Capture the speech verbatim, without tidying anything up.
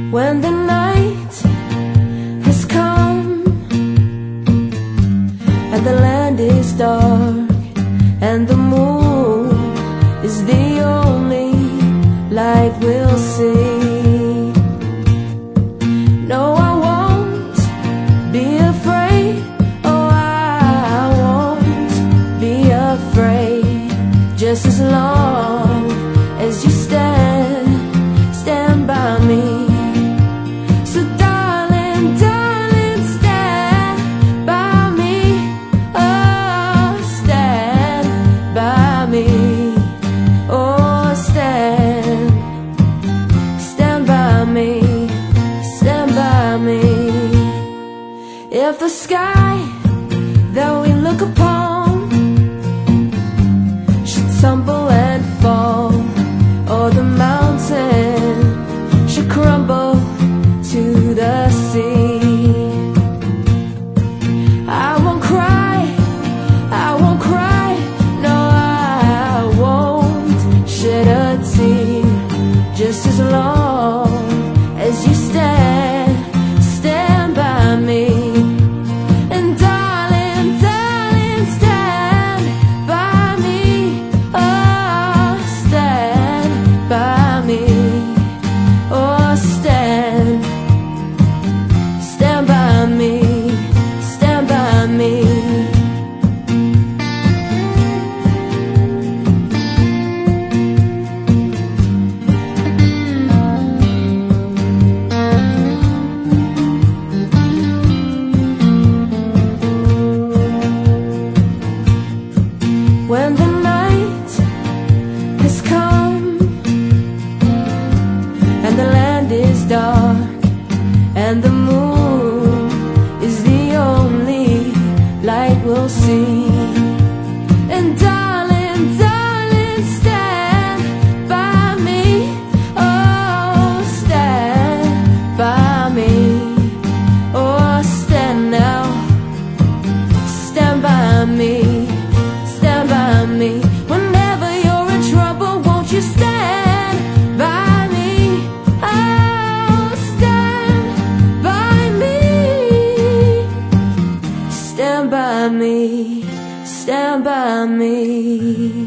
When the night has come and the land is dark and the moon is the only light we'll see. No, I won't be afraid. Oh, I won't be afraid. Just as long as you stand, stand by me. So darling, darling, stand by me. Oh, stand by me. Oh, stand, stand by me, stand by me. If the sky that we look upon should tumble and fall, or the mountain should crumble to the sea, I won't cry, I won't cry, no, I won't shed a tear. Just as long as you stand, stand by me. And darling, darling, stand by me. Oh, stand by me. Oh, stand, stand by me, stand by me. When the night has come and the land is dark and the moon is the only light we'll see. And darling, darling, stand by me. Oh, stand by me. Oh, stand now, stand by me, stand by me. Whenever you're in trouble, won't you stand by me? Oh, stand by me, stand by me, stand by me.